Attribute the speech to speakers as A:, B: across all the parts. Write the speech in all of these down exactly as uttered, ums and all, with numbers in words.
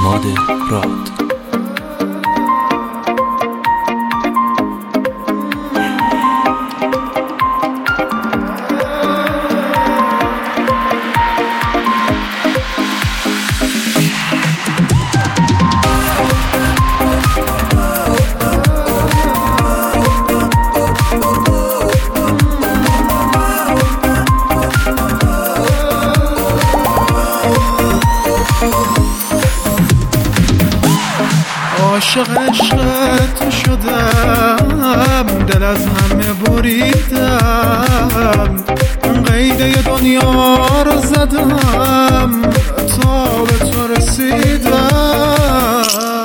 A: اعتماد راد.
B: عاشق عشقت شدم، دل از همه بریدم، قیده دنیا رو زدم تا به تو رسیدم.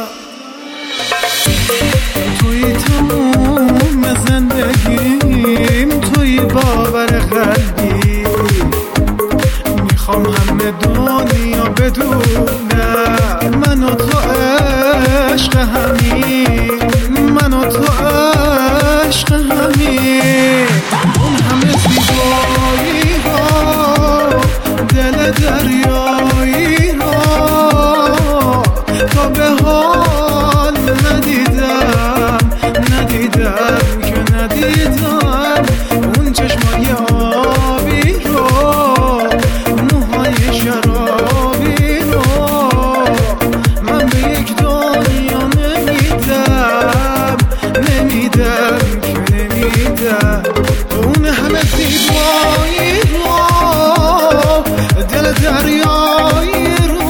B: توی تموم زندگیم، توی باور قلبی، میخوام همه دنیا بدونه من و تو عشق همین، من و تو عشق همین. اون همه زیبایی ها، دل دریایی ها، تا به حال ندیدم ندیدم که ندیدم. اون چشمای آبی رو، موهای شرابی رو، من به یک دنیا نمیدم نمیدم که نمیدم. اون همه زیبایی رو، دل دریایی رو،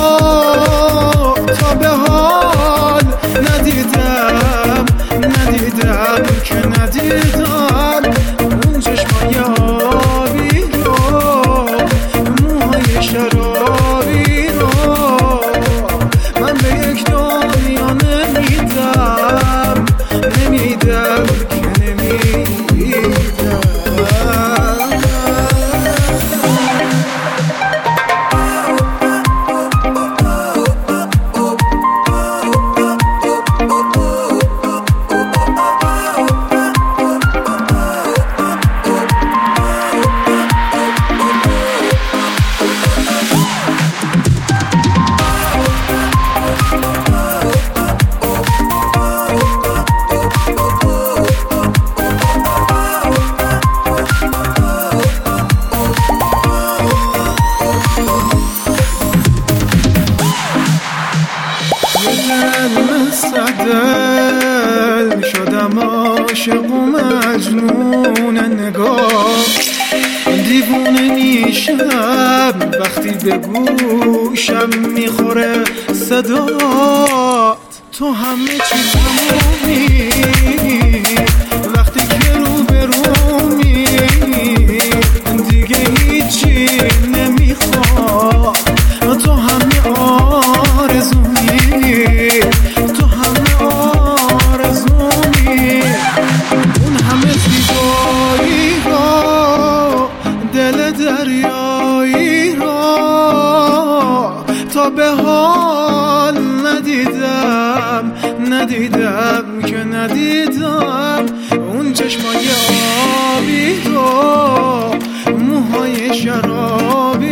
B: تا به حال ندیدم ندیدم که ندیدم. اون چشمای آبی رو، موهای شرابی رو، من به یک دنیا نمیدم نمیدم که نمیدم. دل شدم عاشق و مجنون نگاه، دیوونه میشم وقتی به گوشم میخوره صدات. تو همه چی تمومی وقتی که رو به رومی، دیگه هیچی نمیخواد. تو همه آرزومی، تو همه آرزومی. اون همه زیبایی را، دل دریایی را، تا به حال ندیدم ندیدم که ندیدم. اون چشمای آبی رو، موهای شرابی